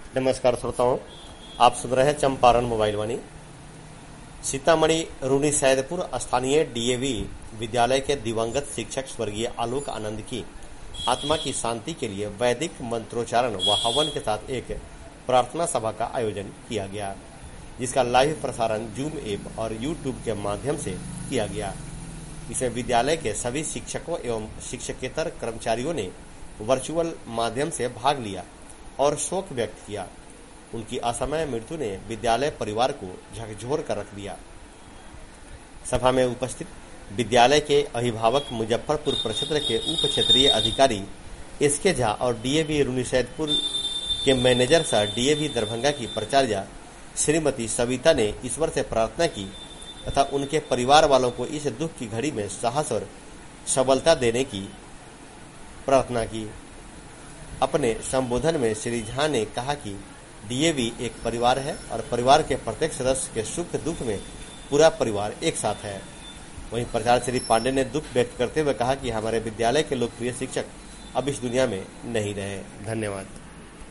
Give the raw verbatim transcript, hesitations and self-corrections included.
नमस्कार श्रोताओं, आप सुन रहे हैं चंपारण मोबाइल वाणी। सीतामढ़ी रूनी सैदपुर स्थानीय डीएवी विद्यालय के दिवंगत शिक्षक स्वर्गीय आलोक आनंद की आत्मा की शांति के लिए वैदिक मंत्रोच्चारण व हवन के साथ एक प्रार्थना सभा का आयोजन किया गया, जिसका लाइव प्रसारण जूम ऐप और यूट्यूब के माध्यम से किया गया। इसमें विद्यालय के सभी शिक्षकों एवं शिक्षकेतर कर्मचारियों ने वर्चुअल माध्यम से भाग लिया और शोक व्यक्त किया। उनकी असमय मृत्यु ने विद्यालय परिवार को झकझोर कर रख दिया। सभा में उपस्थित विद्यालय के अभिभावक मुजफ्फरपुर प्रक्षेत्र के उप क्षेत्रीय अधिकारी एस के झा और डीएवी रूनीसैदपुर के मैनेजर सह डीएवी दरभंगा की प्राचार्य श्रीमती सविता ने ईश्वर से प्रार्थना की तथा उनके परिवार वालों को इस दुख की घड़ी में साहस और सबलता देने की प्रार्थना की। अपने संबोधन में श्री झा ने कहा कि डीएवी एक परिवार है और परिवार के प्रत्येक सदस्य के सुख दुख में पूरा परिवार एक साथ है। वहीं प्राचार्य श्री पांडे ने दुख व्यक्त करते हुए कहा कि हमारे विद्यालय के लोकप्रिय शिक्षक अब इस दुनिया में नहीं रहे। धन्यवाद।